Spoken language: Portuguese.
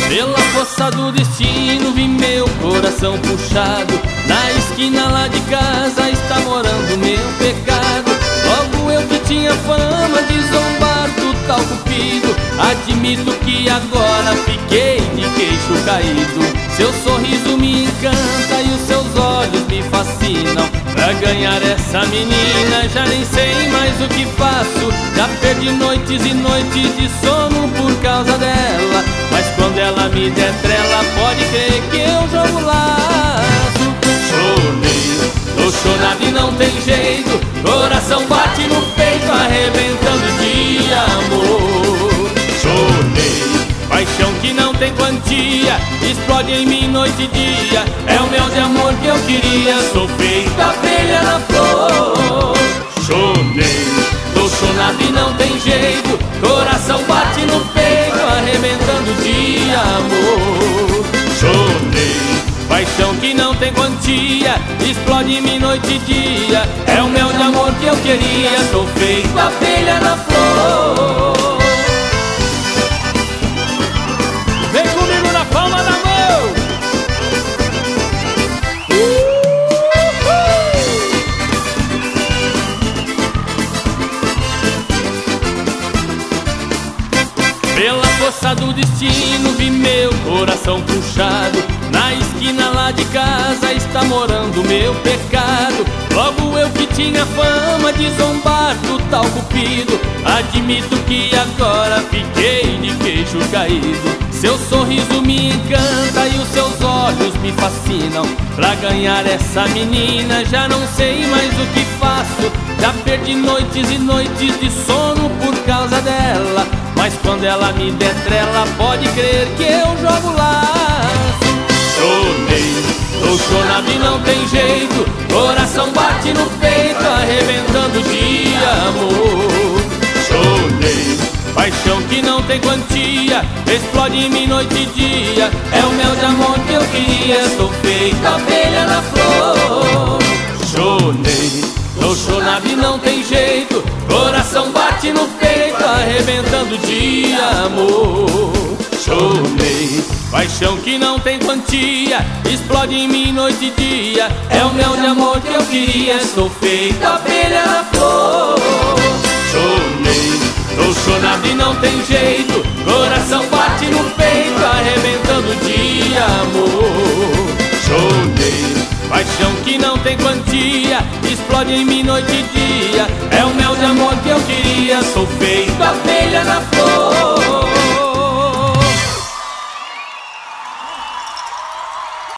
Pela força do destino vi meu coração puxado. Na esquina lá de casa está morando meu pecado. Logo eu que tinha fama de zombar do tal cupido, admito que agora fiquei de queixo caído. Seu sorriso me encanta e os seus olhos me fascinam. Pra ganhar essa menina já nem sei mais o que faço. Já perdi noites e noites de sono por causa dela, mas quando ela me der trela, pode crer que eu jogo laço. Chorei, tô chorado e não tem jeito, coração bate no peito, arrebentando de amor. Chorei, paixão que não tem quantia, explode em mim noite e dia. É o mel de amor que eu queria, sou feita abelha na flor. Chorei, tô chorado e não tem jeito, coração bate no peito, arrebentando de amor. Chorei, paixão que não tem quantia, explode em mim noite e dia. É o mel de amor que eu queria, sou feita abelha na flor. Vem comigo na palma da mão. Pela força do destino vi meu coração puxado. Na esquina lá de casa está morando meu pecado. Logo eu que tinha fama de zombar do tal cupido, admito que agora fiquei de queixo caído. Seu sorriso me encanta e os seus olhos me fascinam. Pra ganhar essa menina já não sei mais o que faço. Já perdi noites e noites de sono por causa dela, mas quando ela me der trela, pode crer que eu jogo laço. Chorei, tô chorado e não tem jeito, coração bate no peito, arrebentando de amor. Chorei, paixão que não tem quantia, explode em mim noite e dia. É o mel de amor que eu queria, sou feita abelha na flor. Chorei, tô chorado e não tem jeito, coração bate no peito, arrebentando de amor. Chorei, paixão que não tem quantia, explode em mim noite e dia. É o mel de amor que eu queria, sou feita abelha na flor. Chorei, tô chorado e não tem jeito, coração bate no peito, arrebentando de amor. Chorei, paixão que não tem quantia, explode em mim noite e dia. É o mel de amor que eu queria, sou feito abelha na flor.